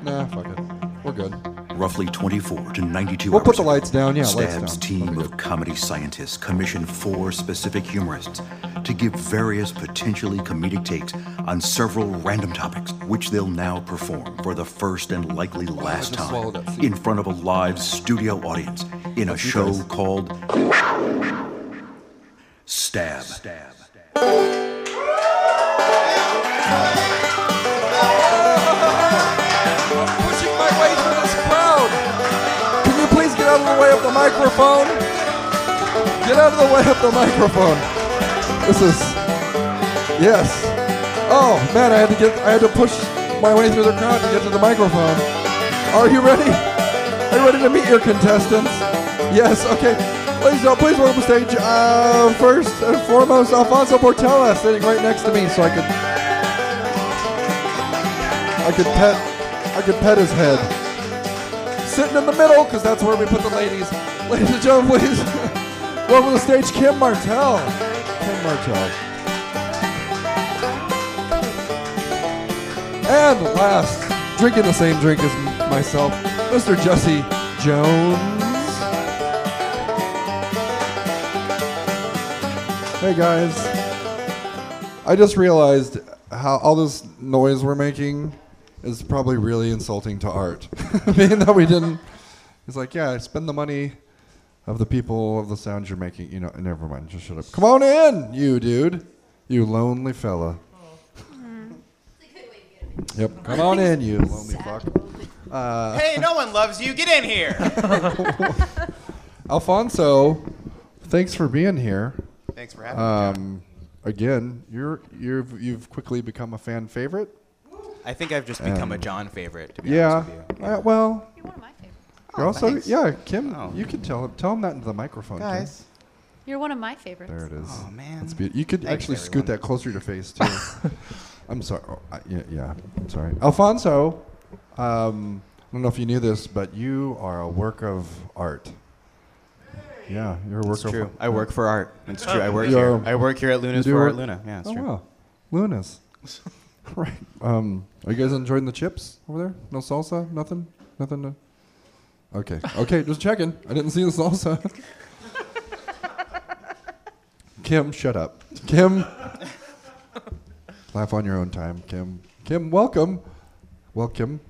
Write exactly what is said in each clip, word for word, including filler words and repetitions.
Nah, fuck it. We're good. Roughly twenty-four to ninety-two We'll hours put the ago, lights down. Yeah, lights Stab's down. team That'll be of good. comedy scientists commissioned four specific humorists to give various potentially comedic takes on several random topics, which they'll now perform for the first and likely last just time swallowed that seed. in front of a live studio audience in a you show guys. called Stab. Stab. Pushing my way through this crowd. Can you please get out of the way of the microphone? Get out of the way of the microphone. This is yes. Oh man, I had to get I had to push my way through the crowd to get to the microphone. Are you ready? Are you ready to meet your contestants? Yes, okay. Ladies and gentlemen, please welcome to stage uh, first and foremost Alfonso Portela sitting right next to me so I could I could pet I could pet his head. Sitting in the middle, because that's where we put the ladies. Ladies and gentlemen, please welcome to the stage Kim Martell. Kim Martell. And last, drinking the same drink as m- myself, Mister Jesse Jones. Hey guys. I just realized how all this noise we're making is probably really insulting to Art. Being that we didn't. He's like, yeah, spend the money of the people of the sounds you're making. You know, never mind, just shut up. Come on in, you dude. You lonely fella. Yep, come on in, you lonely fuck. Uh, Hey, no one loves you. Get in here. Alfonso, thanks for being here. Thanks for having me. John. Um, again, you're you've you've quickly become a fan favorite. I think I've just become um, a John favorite, to be Yeah. honest with you. Uh, well, You're one of my favorites. you're also thanks. yeah, Kim. Oh. You can tell him tell him that into the microphone, Kim. Guys. You're one of my favorites. There it is. Oh, man. That's beautiful. You could Thanks, actually scoot everyone. that closer to your face too. I'm sorry. Oh, I, yeah, yeah. I'm sorry, Alfonso. Um, I don't know if you knew this, but you are a work of art. Yeah, you're a work It's of true. art. I work for art. It's true. I work You're- here. I work here at Luna's you do for work- Art Luna. Yeah, it's oh true. wow, Lunas. Right. Um, are you guys enjoying the chips over there? No salsa? Nothing? Nothing? To... Okay. Okay, just checking. I didn't see the salsa. Kim, shut up. Kim. Laugh on your own time, Kim. Kim, welcome. Welcome.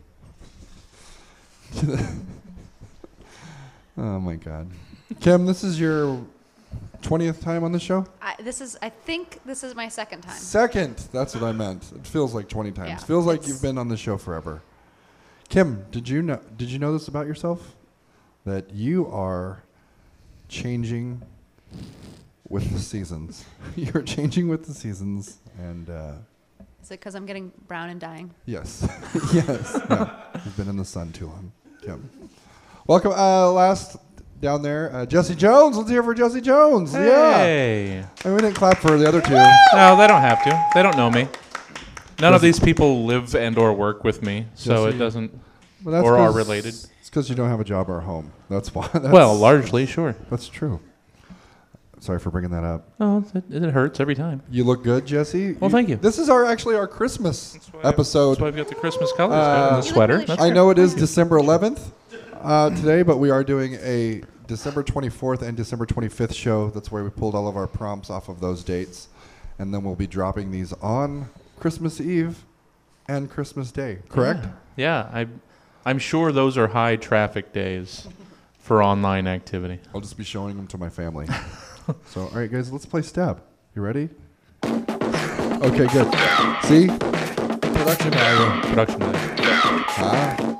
Oh my God. Kim, this is your twentieth time on the show? I, this is, I think this is my second time. Second. That's what I meant. It feels like twenty times. Yeah, feels like it's- you've been on the show forever. Kim, did you know did you know this about yourself? That you are changing with the seasons. You're changing with the seasons and uh, Is it because I'm getting brown and dying? yes. yes. No, you've been in the sun too long. Kim. Welcome uh, last down there, uh, Jesse Jones. Let's hear for Jesse Jones. Yeah. Hey. And we didn't clap for the other two. No, they don't have to. They don't know me. None of Jesse- these people live and or work with me, so Jesse- it doesn't. But that's Or are 'cause- related. It's because you don't have a job or a home. That's why. That's, Well, largely, sure. That's true. Sorry for bringing that up. Oh, it, it hurts every time. You look good, Jesse. Well, thank you. This is our actually our Christmas episode. That's why I've got the Christmas colors Uh, on the You look sweater. really That's I sure. know it is December eleventh uh, today, but we are doing a December twenty-fourth and December twenty-fifth show. That's where we pulled all of our prompts off of those dates. And then we'll be dropping these on Christmas Eve and Christmas Day, correct? Yeah, I, I'm sure those are high traffic days for online activity. I'll just be showing them to my family. So, all right, guys, let's play Stab. You ready? Okay, good. See? Production value. Production day. Ah.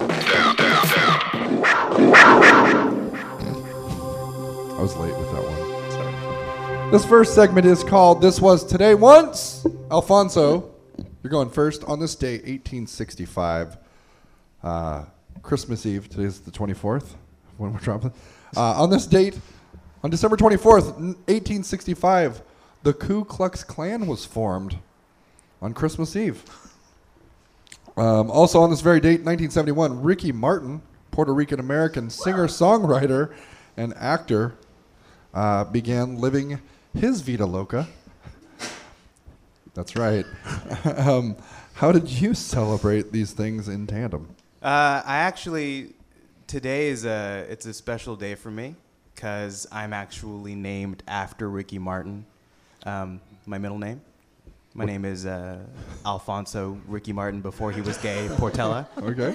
I was late with that one. Sorry. This first segment is called This Was Today Once. Alfonso, you're going first. On this day, eighteen sixty-five, uh, Christmas Eve. Today's the twenty-fourth when we're dropping. Uh, on this date, on December twenty-fourth, eighteen sixty-five, the Ku Klux Klan was formed on Christmas Eve. Um, also on this very date, nineteen seventy-one, Ricky Martin, Puerto Rican-American singer-songwriter and actor, uh, began living his Vida Loca. That's right. um, How did you celebrate these things in tandem? Uh, I actually, today is a, it's a special day for me because I'm actually named after Ricky Martin, um, my middle name. My name is uh, Alfonso Ricky Martin before he was gay, Portela. Okay.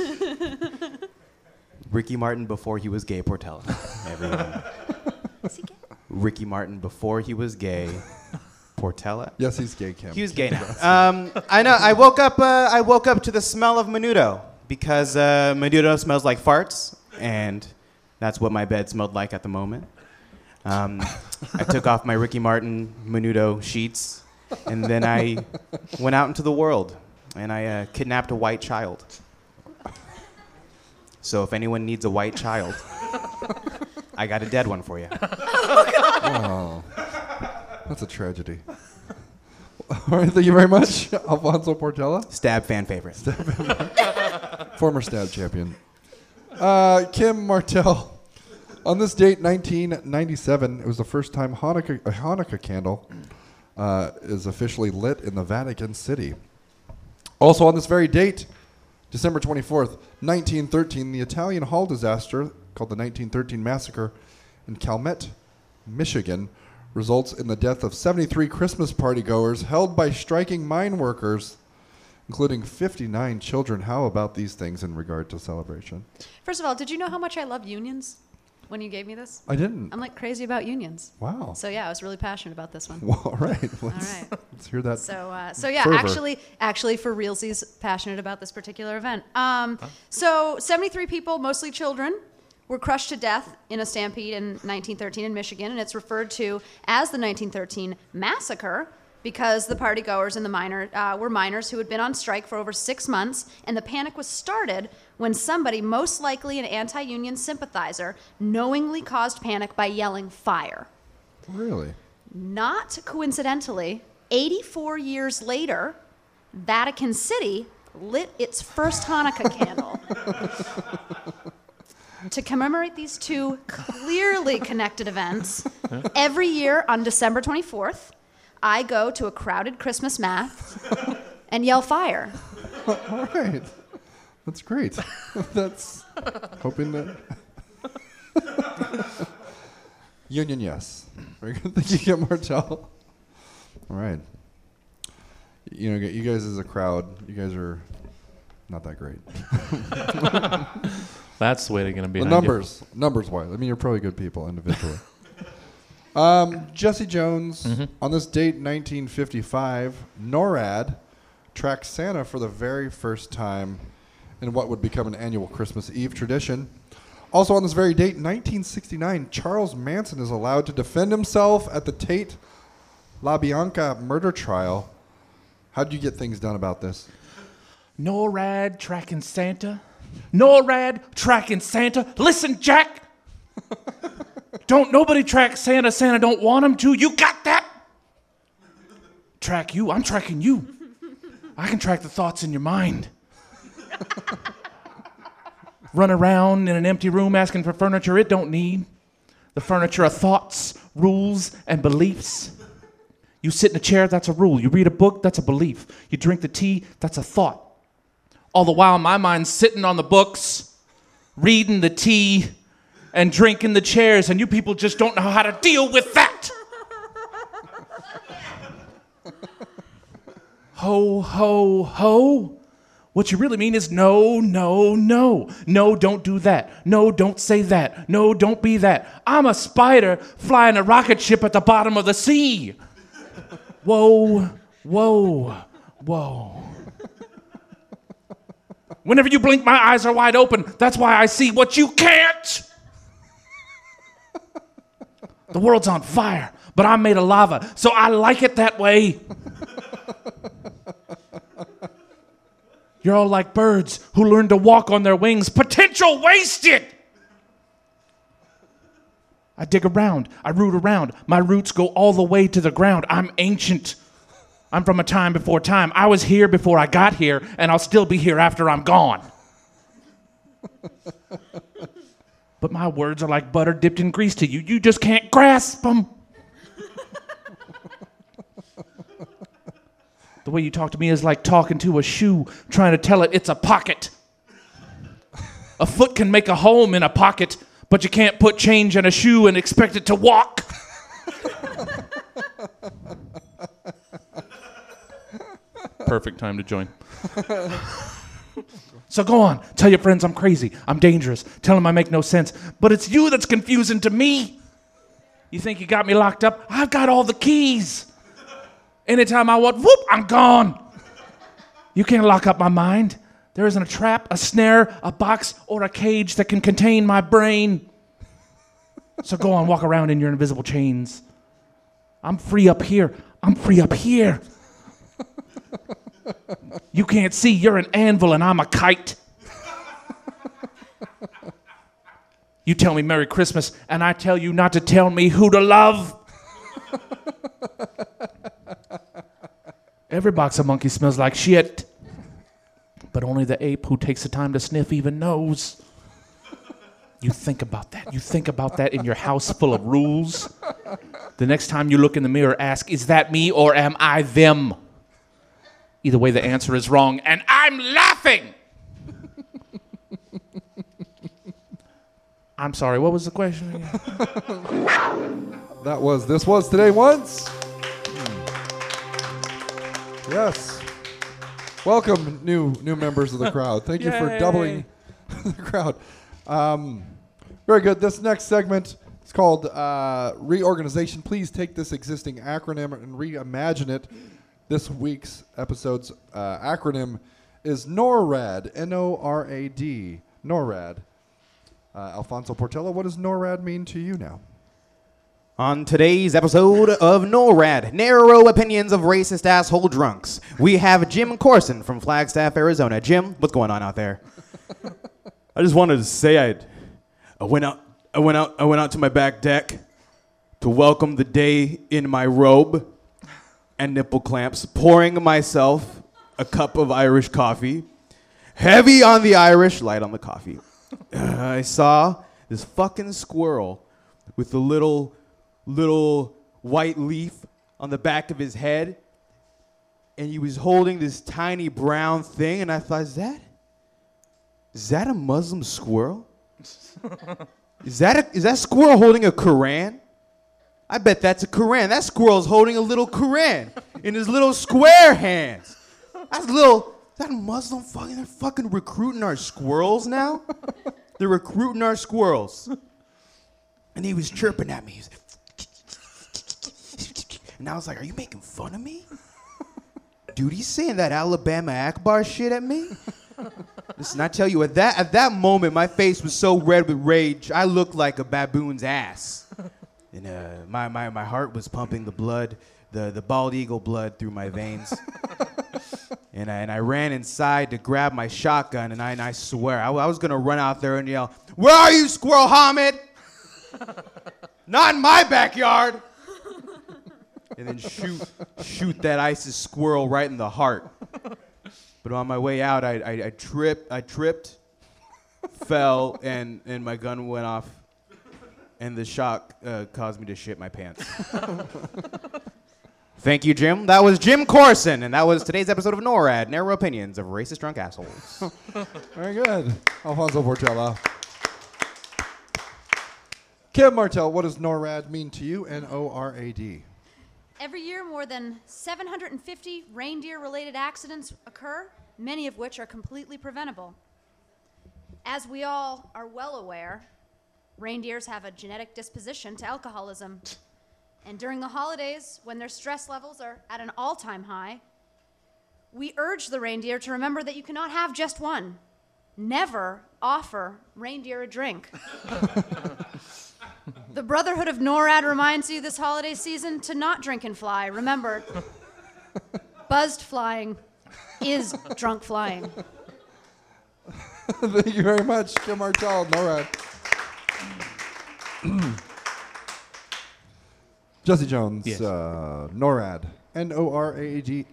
Ricky Martin before he was gay, Portela. Everyone. Is he gay? Ricky Martin before he was gay, Portela. Yes, he's gay, Kim. He was gay now. Um, I know. I woke up. Uh, I woke up to the smell of menudo because uh, menudo smells like farts, and that's what my bed smelled like at the moment. Um, I took off my Ricky Martin menudo sheets, and then I went out into the world, and I uh, kidnapped a white child. So if anyone needs a white child, I got a dead one for you. Oh, that's a tragedy. All right, thank you very much, Alfonso Portela, Stab fan favorite. former Stab champion. Uh, Kim Martell. On this date, nineteen ninety-seven, it was the first time Hanukkah, a Hanukkah candle uh, is officially lit in the Vatican City. Also on this very date, December twenty-fourth, nineteen thirteen, the Italian hall disaster called the nineteen thirteen Massacre in Calumet, Michigan, results in the death of seventy-three Christmas party goers held by striking mine workers, including fifty-nine children. How about these things in regard to celebration? First of all, did you know how much I love unions when you gave me this? I didn't. I'm like crazy about unions. Wow. So yeah, I was really passionate about this one. Well, all right. Let's, All right. let's hear that. So, uh, so yeah, fervor. actually, actually, for realsies, passionate about this particular event. Um, so, seventy-three people, mostly children, were crushed to death in a stampede in nineteen thirteen in Michigan, and it's referred to as the nineteen thirteen Massacre because the partygoers and the miner uh, were miners who had been on strike for over six months, and the panic was started when somebody, most likely an anti-union sympathizer, knowingly caused panic by yelling "fire." Really? Not coincidentally, eighty-four years later, Vatican City lit its first Hanukkah candle. To commemorate these two clearly connected events, every year on December twenty-fourth, I go to a crowded Christmas mass and yell "fire." All right. That's great. That's hoping that. Union, yes. Very good. Thank you, Kim Martell. All right. You know, you guys as a crowd, you guys are not that great. That's the way they're going to be. The numbers, numbers wise. I mean, you're probably good people individually. um, Jesse Jones, Mhm. on this date, nineteen fifty-five, NORAD tracked Santa for the very first time in what would become an annual Christmas Eve tradition. Also on this very date, nineteen sixty-nine, Charles Manson is allowed to defend himself at the Tate LaBianca murder trial. How did you get things done about this? NORAD tracking Santa. NORAD tracking Santa. Listen, Jack. Don't nobody track Santa. Santa don't want him to. You got that? Track you. I'm tracking you. I can track the thoughts in your mind. Run around in an empty room asking for furniture it don't need. The furniture of thoughts, rules, and beliefs. You sit in a chair, that's a rule. You read a book, that's a belief. You drink the tea, that's a thought. All the while, my mind's sitting on the books, reading the tea, and drinking the chairs, and you people just don't know how to deal with that. Ho, ho, ho. What you really mean is no, no, no. No, don't do that. No, don't say that. No, don't be that. I'm a spider flying a rocket ship at the bottom of the sea. Whoa, whoa, whoa. Whenever you blink, my eyes are wide open. That's why I see what you can't. The world's on fire, but I'm made of lava, so I like it that way. You're all like birds who learn to walk on their wings. Potential wasted. I dig around. I root around. My roots go all the way to the ground. I'm ancient. I'm from a time before time. I was here before I got here, and I'll still be here after I'm gone. But my words are like butter dipped in grease to you. You just can't grasp them. The way you talk to me is like talking to a shoe, trying to tell it it's a pocket. A foot can make a home in a pocket, but you can't put change in a shoe and expect it to walk. Perfect time to join. So go on, tell your friends I'm crazy, I'm dangerous, tell them I make no sense, but it's you that's confusing to me. You think you got me locked up? I've got all the keys. Anytime I want, whoop, I'm gone. You can't lock up my mind. There isn't a trap, a snare, a box, or a cage that can contain my brain. So go on, walk around in your invisible chains. I'm free up here. I'm free up here. You can't see, you're an anvil and I'm a kite. You tell me Merry Christmas and I tell you not to tell me who to love. Every box of monkey smells like shit, but only the ape who takes the time to sniff even knows. You think about that. You think about that in your house full of rules. The next time you look in the mirror, ask, is that me or am I them? Either way, the answer is wrong, and I'm laughing. I'm sorry, what was the question again? That was This Was Today Once. Yes. Welcome, new new members of the crowd. Thank you for Yay. doubling the crowd. Um, very good. This next segment is called uh, Reorganization. Please take this existing acronym and reimagine it. This week's episode's uh, acronym is NORAD, N O R A D, NORAD. Uh, Alfonso Portela, what does NORAD mean to you now? On today's episode of NORAD, Narrow Opinions of Racist Asshole Drunks, we have Jim Corson from Flagstaff, Arizona. Jim, what's going on out there? I just wanted to say I, I went out, I went out, I went out to my back deck to welcome the day in my robe and nipple clamps, pouring myself a cup of Irish coffee, heavy on the Irish, light on the coffee. Uh, I saw this fucking squirrel with a little, little white leaf on the back of his head, and he was holding this tiny brown thing, and I thought, is that, is that a Muslim squirrel? Is that a, is that squirrel holding a Quran? I bet that's a Quran. That squirrel's holding a little Quran in his little square hands. That's little, is that a Muslim fucking, they're fucking recruiting our squirrels now? They're recruiting our squirrels. And he was chirping at me. He was, and I was like, are you making fun of me? Dude, he's saying that Alabama Akbar shit at me? Listen, I tell you, at that, at that moment, my face was so red with rage, I looked like a baboon's ass. And uh, my, my, my heart was pumping the blood, the, the bald eagle blood through my veins. and, I, and I ran inside to grab my shotgun, and I, and I swear, I, I was going to run out there and yell, where are you, Squirrel Hamid? Not in my backyard. And then shoot, shoot that ISIS squirrel right in the heart. But on my way out, I, I, I tripped, I tripped, fell, and, and my gun went off. And the shock uh, caused me to shit my pants. Thank you, Jim. That was Jim Corson, and that was today's episode of NORAD, Narrow Opinions of Racist Drunk Assholes. Very good. Alfonso Portela. Kim Martell, what does NORAD mean to you? N O R A D. Every year, more than seven hundred fifty reindeer-related accidents occur, many of which are completely preventable. As we all are well aware, reindeers have a genetic disposition to alcoholism. And during the holidays, when their stress levels are at an all-time high, we urge the reindeer to remember that you cannot have just one. Never offer reindeer a drink. The Brotherhood of NORAD reminds you this holiday season to not drink and fly. Remember, buzzed flying is drunk flying. Thank you very much, Kim Martell, NORAD. Jesse Jones, Yes. uh, NORAD, N O R A D.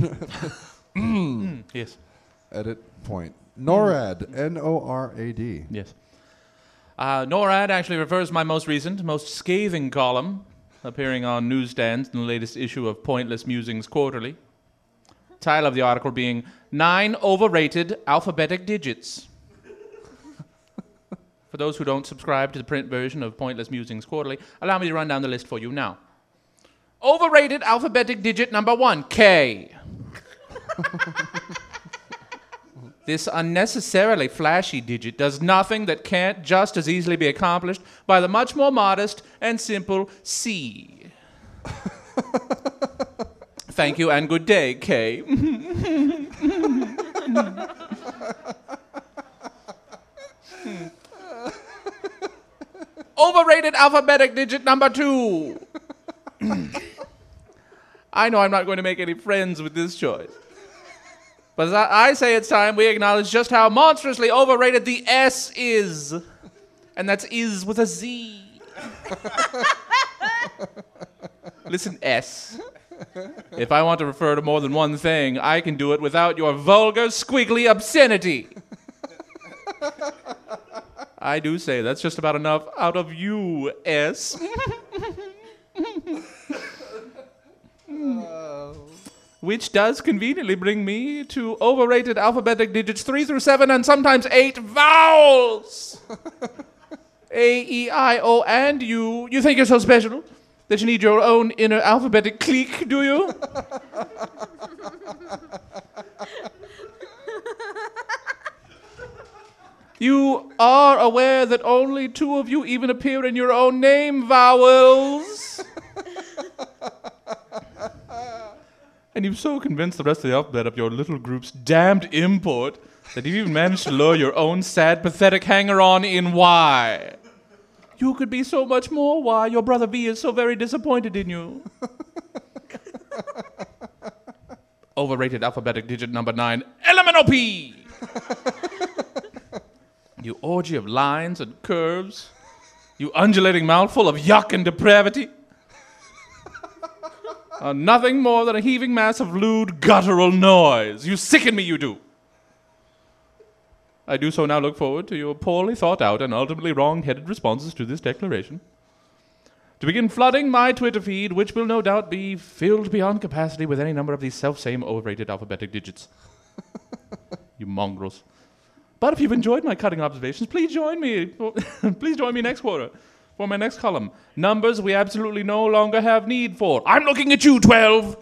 Yes. Edit point. NORAD, N O R A D. Yes. Uh, NORAD actually refers to my most recent, most scathing column, appearing on newsstands in the latest issue of Pointless Musings Quarterly. Title of the article being Nine Overrated Alphabetic Digits. For those who don't subscribe to the print version of Pointless Musings Quarterly, allow me to run down the list for you now. Overrated alphabetic digit number one, K. This unnecessarily flashy digit does nothing that can't just as easily be accomplished by the much more modest and simple C. Thank you and good day, K. Overrated alphabetic digit number two. I know I'm not going to make any friends with this choice. But as I, I say it's time we acknowledge just how monstrously overrated the S is. And that's is with a Z. Listen, S. If I want to refer to more than one thing, I can do it without your vulgar, squiggly obscenity. I do say that's just about enough out of you, S. Which does conveniently bring me to overrated alphabetic digits three through seven and sometimes eight vowels. A, E, I, O, and U. You think you're so special that you need your own inner alphabetic clique, do you? You are aware that only two of you even appear in your own name vowels. And you've so convinced the rest of the alphabet of your little group's damned import that you've even managed to lure your own sad, pathetic hanger-on in Y. You could be so much more Y. Your brother V is so very disappointed in you. Overrated alphabetic digit number nine, elemental P. You orgy of lines and curves. You undulating mouthful of yuck and depravity. Are nothing more than a heaving mass of lewd, guttural noise. You sicken me, you do. I do so now look forward to your poorly thought out and ultimately wrong-headed responses to this declaration. To begin flooding my Twitter feed, which will no doubt be filled beyond capacity with any number of these self-same overrated alphabetic digits. You mongrels. But if you've enjoyed my cutting observations, please join me. Please join me next quarter for my next column. Numbers we absolutely no longer have need for. I'm looking at you, twelve.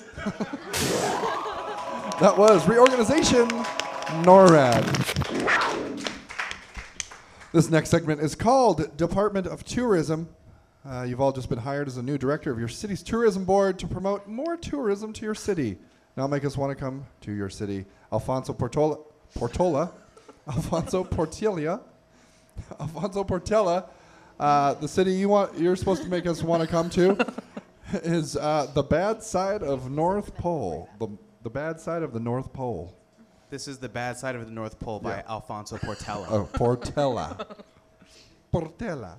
That was Reorganization NORAD. This next segment is called Department of Tourism. Uh, you've all just been hired as a new director of your city's tourism board to promote more tourism to your city. Now make us want to come to your city. Alfonso Portola, Portola, Alfonso Portilla, Alfonso Portella, uh, the city you want, you're supposed to make us want to come to is uh, the bad side of North Pole. The, the bad side of the North Pole. This is The Bad Side of the North Pole by Yeah. Alfonso Portela. Oh, Portella. Portella.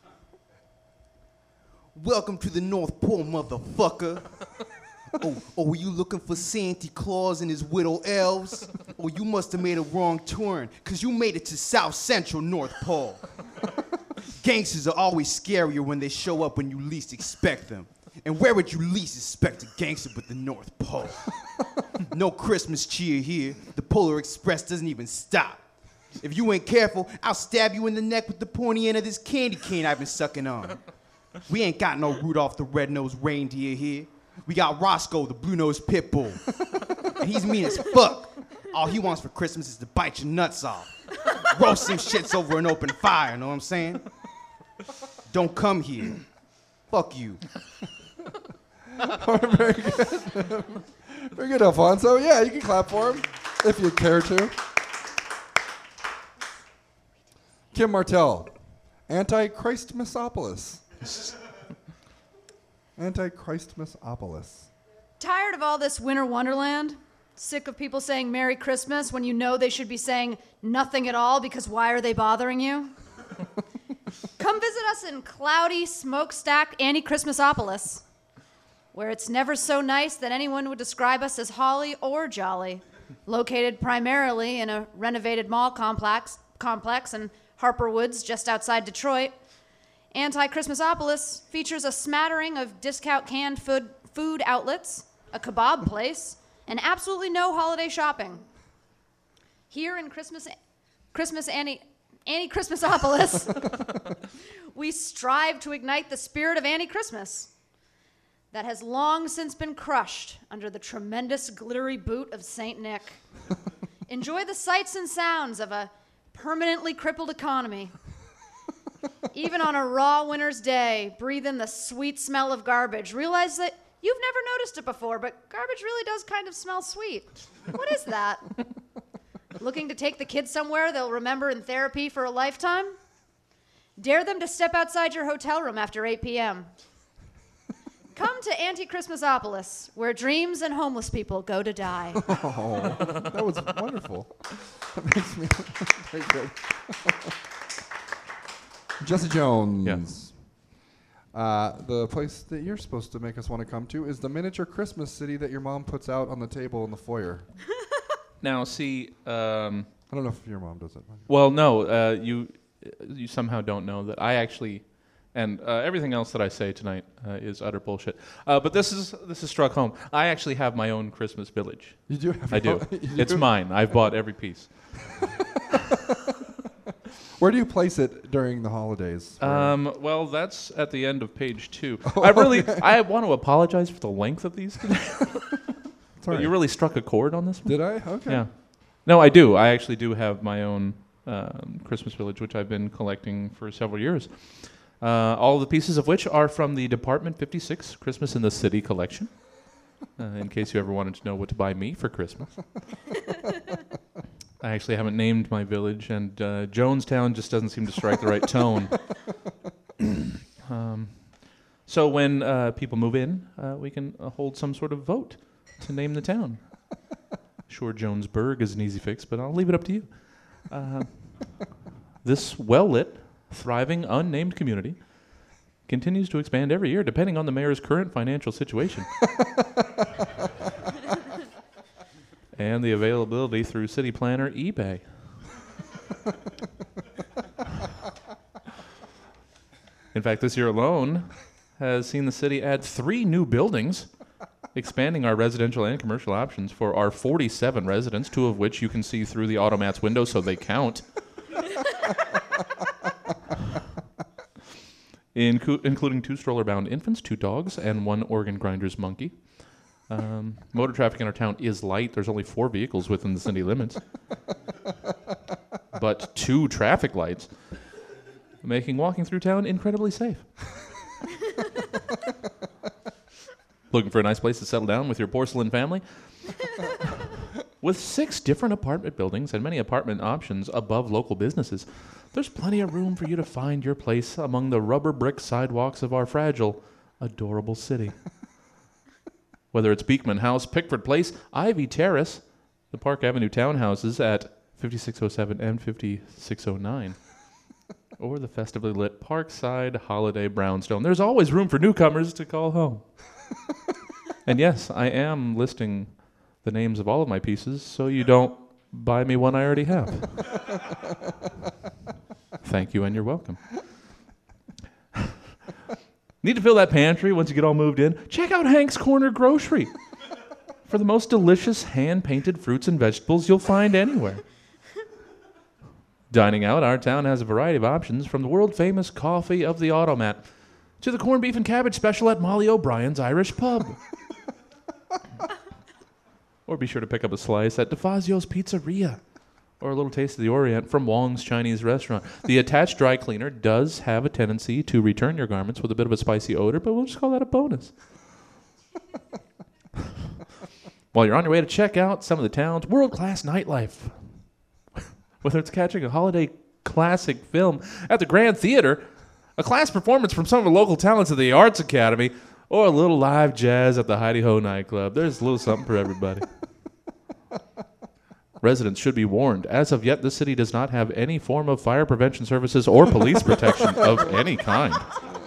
Welcome to the North Pole, motherfucker. oh, oh, were you looking for Santa Claus and his widow elves? Or you must have made a wrong turn, because you made it to South Central North Pole. Gangsters are always scarier when they show up when you least expect them. And where would you least expect a gangster but the North Pole? No Christmas cheer here. The Polar Express doesn't even stop. If you ain't careful, I'll stab you in the neck with the pointy end of this candy cane I've been sucking on. We ain't got no Rudolph the Red-Nosed Reindeer here. We got Roscoe the Blue-Nosed Pit Bull. And he's mean as fuck. All he wants for Christmas is to bite your nuts off. Roast some shits over an open fire, know what I'm saying? Don't come here. Fuck you. Very good. Very good, Alfonso. Yeah, you can clap for him if you care to. Kim Martell, Anti-Christmasopolis. Anti-Christmasopolis. Tired of all this winter wonderland? Sick of people saying Merry Christmas when you know they should be saying nothing at all because why are they bothering you? Come visit us in cloudy, smokestack Anti-Christmasopolis, where it's never so nice that anyone would describe us as holly or jolly. Located primarily in a renovated mall complex, complex in Harper Woods, just outside Detroit, Anti-Christmasopolis features a smattering of discount canned food, food outlets, a kebab place, and absolutely no holiday shopping. Here in Christmas, Christmas Annie, Annie Christmasopolis, we strive to ignite the spirit of Annie Christmas that has long since been crushed under the tremendous glittery boot of Saint Nick. Enjoy the sights and sounds of a permanently crippled economy. Even on a raw winter's day, breathe in the sweet smell of garbage. Realize that you've never noticed it before, but garbage really does kind of smell sweet. What is that? Looking to take the kids somewhere they'll remember in therapy for a lifetime? Dare them to step outside your hotel room after eight p.m. Come to Anti-Christmasopolis, where dreams and homeless people go to die. Oh, that was wonderful. That makes me very good. Jesse Jones. Yes. Uh, the place that you're supposed to make us want to come to is the miniature Christmas city that your mom puts out on the table in the foyer. Now, see, um, I don't know if your mom does it. well, no, uh, you you somehow don't know that I actually, and uh, everything else that I say tonight uh, is utter bullshit. Uh, but this is this is struck home. I actually have my own Christmas village. You do have I your do. own- you It's do? mine. I've bought every piece. Where do you place it during the holidays? Um, well, that's at the end of page two. I really, I want to apologize for the length of these today. Sorry. You really struck a chord on this one. Did I? Okay. Yeah. No, I do. I actually do have my own um, Christmas village, which I've been collecting for several years. Uh, all of the pieces of which are from the Department fifty-six Christmas in the City collection. Uh, in case you ever wanted to know what to buy me for Christmas. I actually haven't named my village, and uh, Jonestown just doesn't seem to strike the right tone. um, so when uh, people move in, uh, we can uh, hold some sort of vote to name the town. Sure, Jonesburg is an easy fix, but I'll leave it up to you. Uh, this well-lit, thriving, unnamed community continues to expand every year, depending on the mayor's current financial situation. And the availability through City Planner eBay. In fact, this year alone has seen the city add three new buildings, expanding our residential and commercial options for our forty-seven residents, two of which you can see through the Automat's window, so they count. Incu- including two stroller-bound infants, two dogs, and one organ grinder's monkey. Um, motor traffic in our town is light. There's only four vehicles within the city limits. But two traffic lights, making walking through town incredibly safe. Looking for a nice place to settle down with your porcelain family? With six different apartment buildings and many apartment options above local businesses, there's plenty of room for you to find your place among the rubber brick sidewalks of our fragile, adorable city. Whether it's Beekman House, Pickford Place, Ivy Terrace, the Park Avenue townhouses at fifty-six oh seven and fifty-six oh nine, or the festively lit Parkside Holiday Brownstone. There's always room for newcomers to call home. And yes, I am listing the names of all of my pieces so you don't buy me one I already have. Thank you and you're welcome. Need to fill that pantry once you get all moved in? Check out Hank's Corner Grocery for the most delicious hand-painted fruits and vegetables you'll find anywhere. Dining out, our town has a variety of options, from the world-famous coffee of the Automat to the corned beef and cabbage special at Molly O'Brien's Irish Pub. Or be sure to pick up a slice at DeFazio's Pizzeria, or a little taste of the Orient from Wong's Chinese Restaurant. The attached dry cleaner does have a tendency to return your garments with a bit of a spicy odor, but we'll just call that a bonus. While you're on your way to check out some of the town's world-class nightlife, whether it's catching a holiday classic film at the Grand Theater, a class performance from some of the local talents of the Arts Academy, or a little live jazz at the Heidi Ho nightclub, there's a little something for everybody. Residents should be warned. As of yet, this city does not have any form of fire prevention services or police protection of any kind.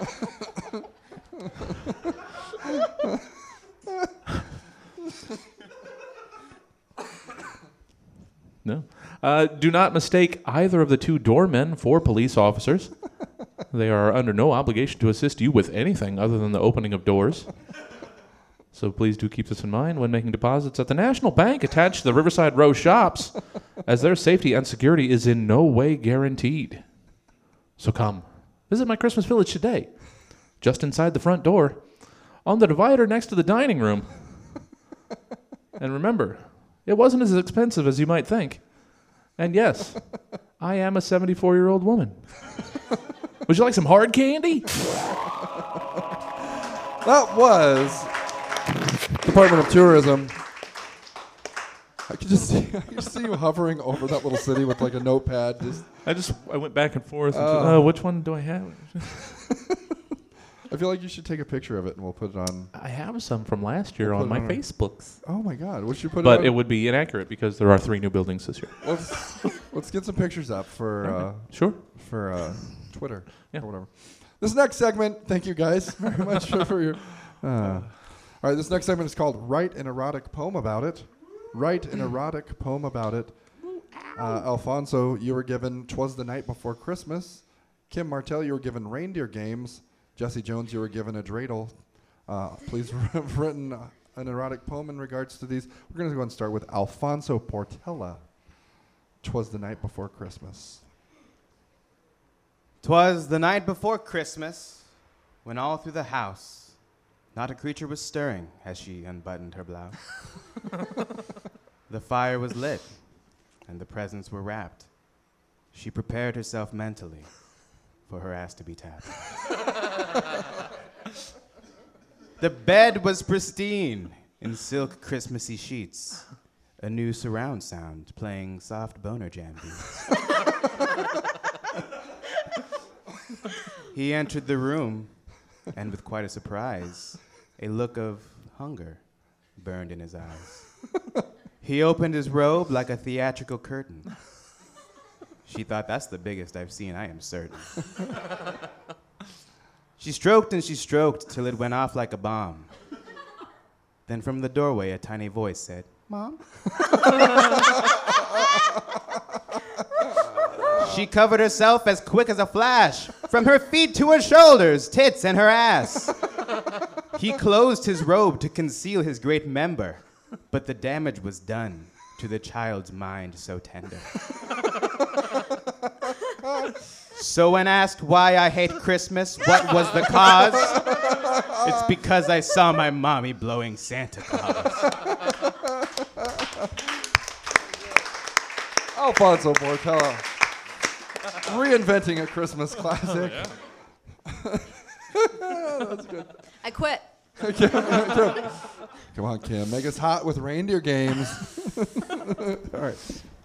No. Uh, do not mistake either of the two doormen for police officers. They are under no obligation to assist you with anything other than the opening of doors. So please do keep this in mind when making deposits at the National Bank attached to the Riverside Row shops, as their safety and security is in no way guaranteed. So come, visit my Christmas village today, just inside the front door, on the divider next to the dining room. And remember, it wasn't as expensive as you might think. And yes, I am a seventy-four-year-old woman. Would you like some hard candy? That was Department of Tourism. I could just see, I could just see you hovering over that little city with like a notepad. Just, I just I went back and forth. And Oh. said, oh, which one do I have? I feel like you should take a picture of it and we'll put it on. I have some from last year We'll on put my it on our- Facebooks. Oh my God! What should you put But it on? it would be inaccurate because there are three new buildings this year. Let's let's get some pictures up for uh, Sure. for uh, Twitter Yeah. or whatever. This next segment, thank you guys very much for your. Uh, all right, this next segment is called "Write an Erotic Poem About It." Write an erotic poem about it. Uh, Alfonso, you were given "Twas the Night Before Christmas." Kim Martell, you were given "Reindeer Games." Jesse Jones, you were given a dreidel. Uh, please have written uh, an erotic poem in regards to these. We're going to go and start with Alfonso Portella. "'Twas the Night Before Christmas." 'Twas the night before Christmas, when all through the house, not a creature was stirring as she unbuttoned her blouse. The fire was lit, and the presents were wrapped. She prepared herself mentally for her ass to be tapped. The bed was pristine in silk Christmassy sheets, a new surround sound playing soft boner jam beats. He entered the room, and with quite a surprise, a look of hunger burned in his eyes. He opened his robe like a theatrical curtain. She thought, that's the biggest I've seen, I am certain. She stroked and she stroked till it went off like a bomb. Then from the doorway, a tiny voice said, "Mom?" She covered herself as quick as a flash, from her feet to her shoulders, tits, and her ass. He closed his robe to conceal his great member, but the damage was done to the child's mind so tender. So when asked why I hate Christmas, what was the cause? It's because I saw my mommy blowing Santa Claus. Alfonso Portella. Reinventing a Christmas classic. That's good. I quit. Come on, Kim. Make us hot with Reindeer Games. All right.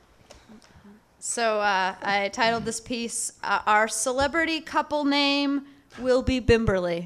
So uh, I titled this piece, uh, Our Celebrity Couple Name Will Be Bimberly.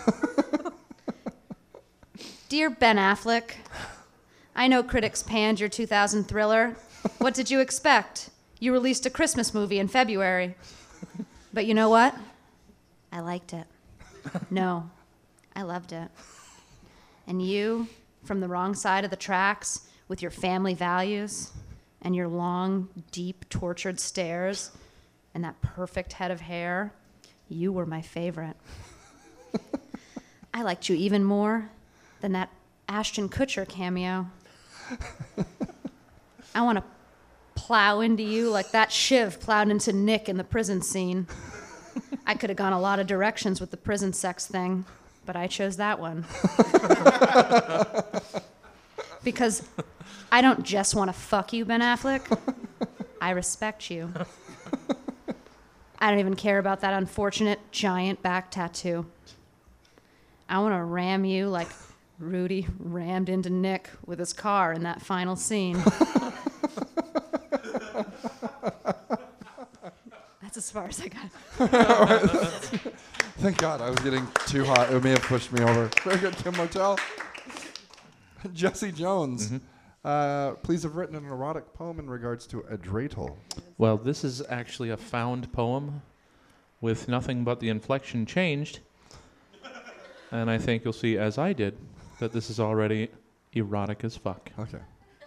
Dear Ben Affleck, I know critics panned your two thousand thriller. What did you expect? You released a Christmas movie in February. But you know what? I liked it. No, I loved it. And you, from the wrong side of the tracks, with your family values and your long, deep, tortured stares and that perfect head of hair, you were my favorite. I liked you even more than that Ashton Kutcher cameo. I want to plow into you like that Shiv plowed into Nick in the prison scene. I could have gone a lot of directions with the prison sex thing, but I chose that one. Because I don't just want to fuck you, Ben Affleck. I respect you. I don't even care about that unfortunate giant back tattoo. I want to ram you like Rudy rammed into Nick with his car in that final scene. That's as far as I got. Thank God I was getting too hot. It may have pushed me over. Very good, Kim Martell. Jesse Jones. Mm-hmm. Uh, please have written an erotic poem in regards to a dreidel. Well, this is actually a found poem with nothing but the inflection changed. And I think you'll see, as I did, that this is already erotic as fuck. Okay.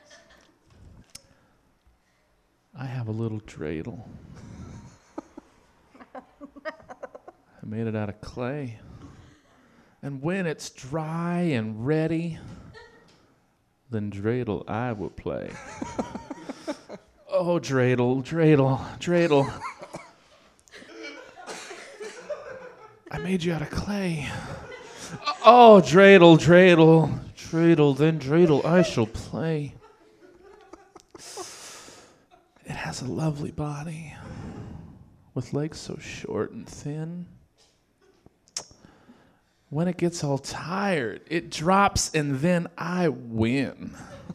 I have a little dreidel. I made it out of clay. And when it's dry and ready, then dreidel I will play. Oh, dreidel, dreidel, dreidel. I made you out of clay. Oh, dreidel, dreidel, dreidel, then dreidel I shall play. It has a lovely body with legs so short and thin. When it gets all tired, it drops and then I win.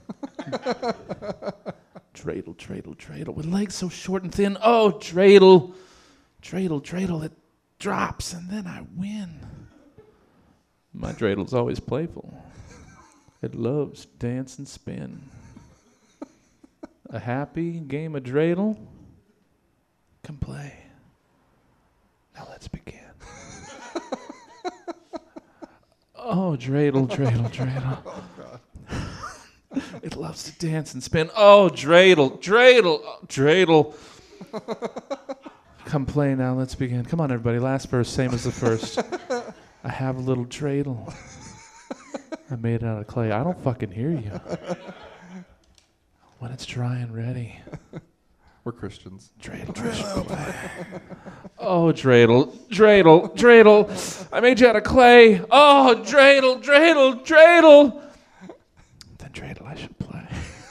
Dreidel, dreidel, dreidel, with legs so short and thin. Oh, dreidel, dreidel, dreidel, it drops and then I win. My dreidel's always playful. It loves to dance and spin. A happy game of dreidel? Come play. Now let's begin. Oh, dreidel, dreidel, dreidel. Oh, it loves to dance and spin. Oh, dreidel, dreidel, oh, dreidel. Come play now, let's begin. Come on, everybody. Last verse, same as the first. I have a little dreidel. I made it out of clay. I don't fucking hear you. When it's dry and ready. We're Christians. Dreidel, dreidel. Oh, dreidel, dreidel, dreidel. I made you out of clay. Oh, dreidel, dreidel, dreidel. Then dreidel I should play.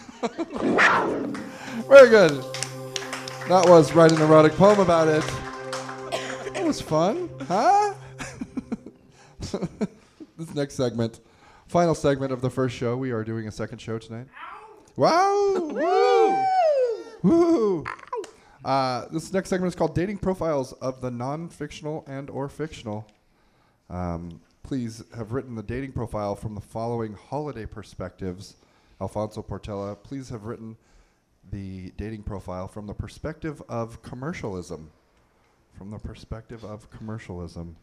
Very good. That was Write an Erotic Poem About It. That was fun, huh? This next segment, final segment of the first show. We are doing a second show tonight. Wow! Woo! Woo! Uh, this next segment is called Dating Profiles of the Non-Fictional and or Fictional. Um, please have written the dating profile from the following holiday perspectives. Alfonso Portela, please have written the dating profile from the perspective of commercialism. From the perspective of commercialism.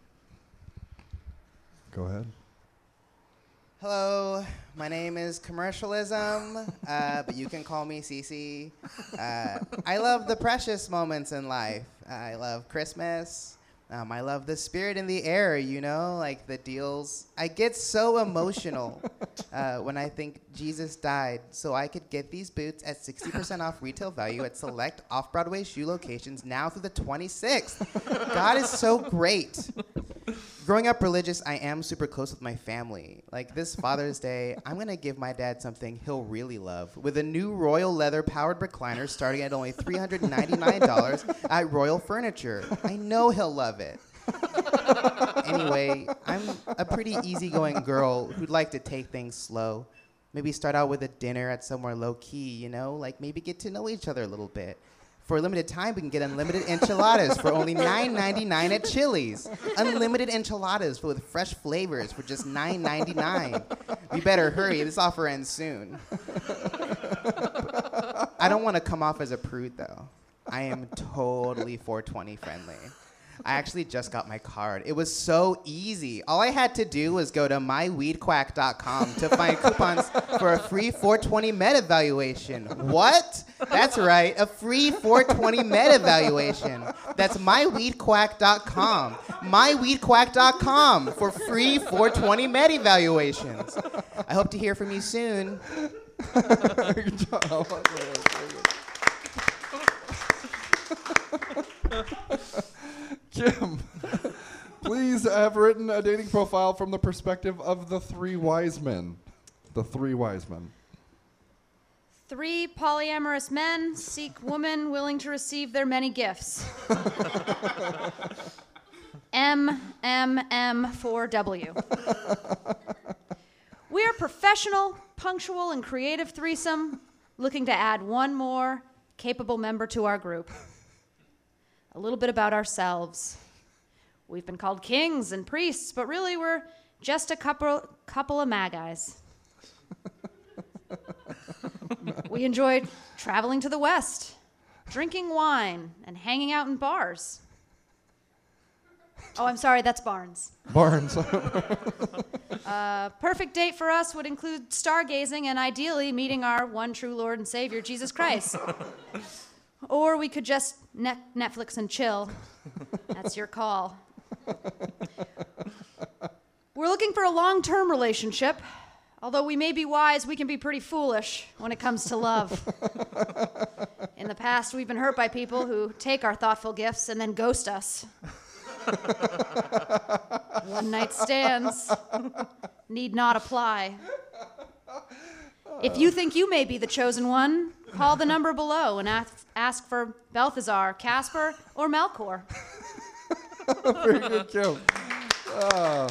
Go ahead. Hello, my name is Commercialism, uh, but you can call me Cece. Uh, I love the precious moments in life. I love Christmas. Um, I love the spirit in the air, you know, like the deals. I get so emotional uh, when I think Jesus died so I could get these boots at sixty percent off retail value at select off-Broadway shoe locations now through the twenty-sixth. God is so great. Growing up religious, I am super close with my family. Like this Father's Day, I'm gonna give my dad something he'll really love with a new Royal leather powered recliner starting at only three hundred ninety-nine dollars at Royal Furniture. I know he'll love it. Anyway, I'm a pretty easygoing girl who'd like to take things slow. Maybe start out with a dinner at somewhere low key, you know, like maybe get to know each other a little bit. For a limited time, we can get unlimited enchiladas for only nine ninety-nine at Chili's. Unlimited enchiladas with fresh flavors for just nine ninety-nine. We better hurry. This offer ends soon. I don't want to come off as a prude, though. I am totally four twenty friendly. I actually just got my card. It was so easy. All I had to do was go to my weed quack dot com to find coupons for a free four twenty med evaluation. What? That's right, a free four twenty med evaluation. That's my weed quack dot com. my weed quack dot com for free four twenty med evaluations. I hope to hear from you soon. Good job. Jim, please have written a dating profile from the perspective of the three wise men. The three wise men. Three polyamorous men seek woman willing to receive their many gifts. M M M four W. We are professional, punctual, and creative threesome looking to add one more capable member to our group. A little bit about ourselves. We've been called kings and priests, but really we're just a couple, couple of magis. We enjoyed traveling to the West, drinking wine, and hanging out in bars. Oh, I'm sorry, that's Barnes. Barnes. A perfect date for us would include stargazing and ideally meeting our one true Lord and Savior, Jesus Christ. Or we could just net- Netflix and chill. That's your call. We're looking for a long-term relationship. Although we may be wise, we can be pretty foolish when it comes to love. In the past, we've been hurt by people who take our thoughtful gifts and then ghost us. One-night stands need not apply. If you think you may be the chosen one, call the number below and ask, ask for Balthazar, Casper, or Melkor. Very good, Kim. Uh,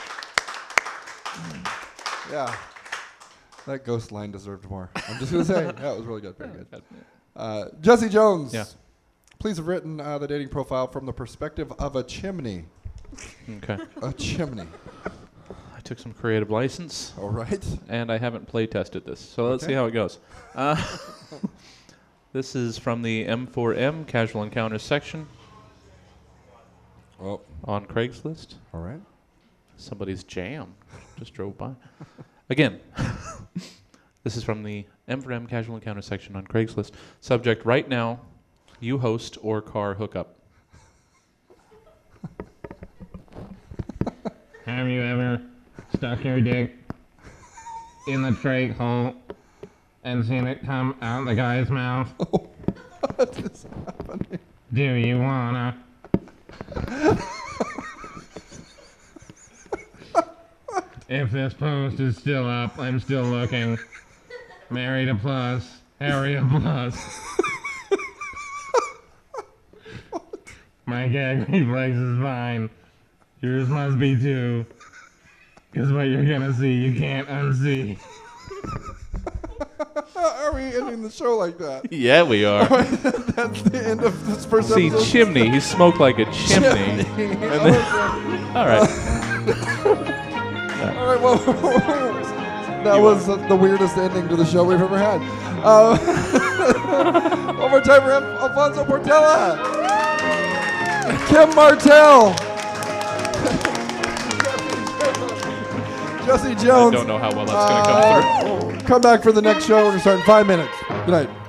yeah. That ghost line deserved more. I'm just going to say, yeah, it was really good. Very good. Uh, Jesse Jones. Yeah. Please have written uh, the dating profile from the perspective of a chimney. Okay. A chimney. I took some creative license. All right. And I haven't play tested this, so let's Okay. see how it goes. Uh, this is from the M four M Casual Encounters section Oh, on Craigslist. all right. Somebody's jam just drove by. Again, this is from the M four M Casual Encounters section on Craigslist. Subject: right now, you host or car hookup. Have you ever stuck your dick in the trach hole and seen it come out the guy's mouth? What is happening? Do you wanna? If this post is still up, I'm still looking. Married a plus, Harry a plus. My gag reflex is fine. Yours must be too. Because what you're gonna see, you can't unsee. Are we ending the show like that? Yeah, we are. That's the end of this first See, episode. chimney. He smoked like a chimney. Chimney. And then- all right. All right, well, that was uh, the weirdest ending to the show we've ever had. Uh, one more time for Al- Alfonso Portela, Kim Martell, Jesse I Jones. don't know how well that's going to come through. Uh, come back for the next show. We're going to start in five minutes. Good night.